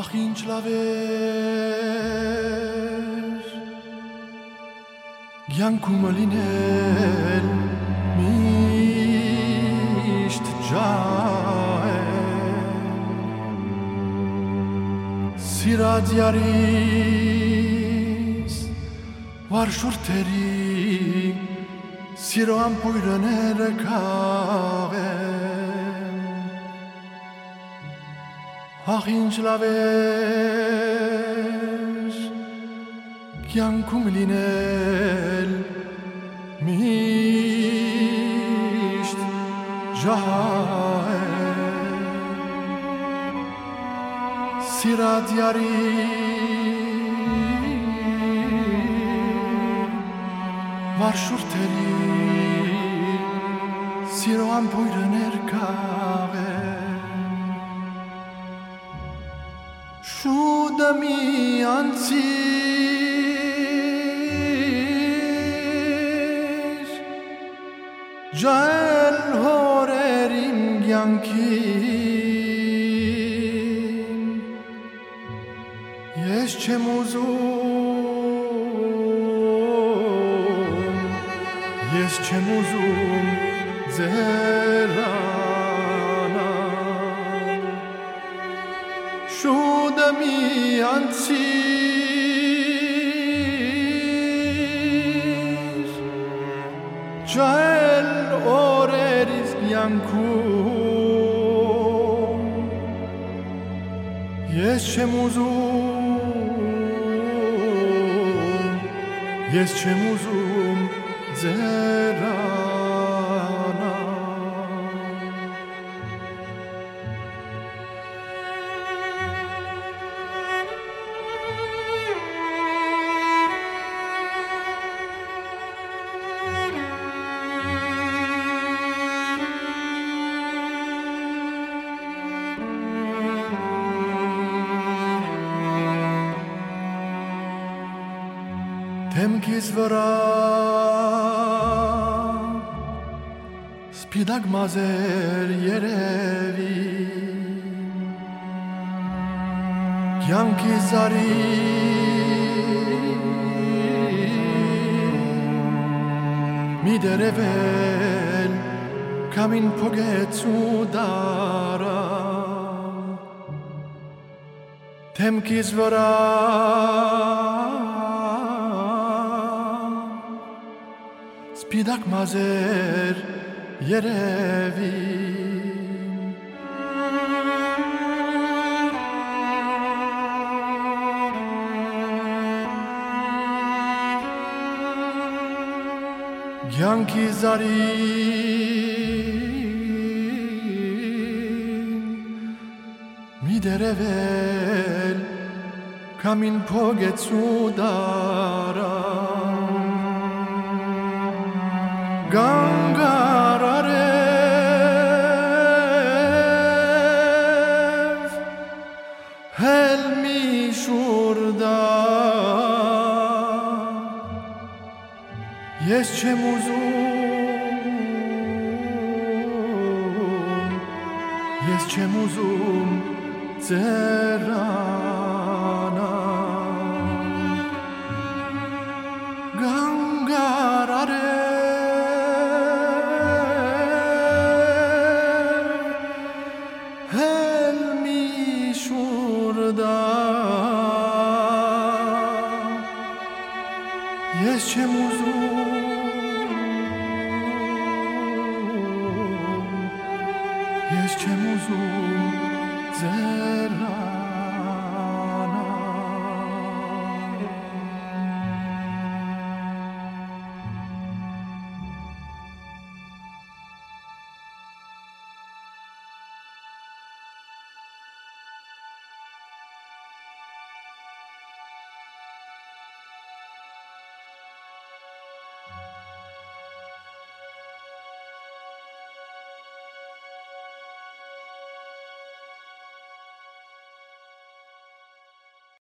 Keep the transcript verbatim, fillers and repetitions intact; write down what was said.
Ախ ինչ լավ էր կյանքում լինել միշտ ջահել սիրած յարիս վար շուրթերի սիրո ամպույրները քաղեն ախ ինչ լավ էր կյանքում լինել միշտ ջահել սիրած յարին վար շուրթերի սիրո ամպույրներ քաղեն շուտը մի անցիր ջահել հորեր իմ կյանքին ես չեմ ուզում ես չեմ ուզում ձերանալ շուտը մի անցիր ջահել օրերիս կյանքում ես չեմ ուզում ես չեմ ուզում ձերանալ Դեմքիս վրա սպիտակ մազեր երևի կյանքի զարի մի դերևել կամին փոգեցու դարա դեմքիս վրա սպիտակ մազեր երևի կյանքի զարին մի դերևել կամին փոգեցու դարա Գանգարարև հելմի շուրդա ես չեմ ուզում ես չեմ ուզում ձերանալ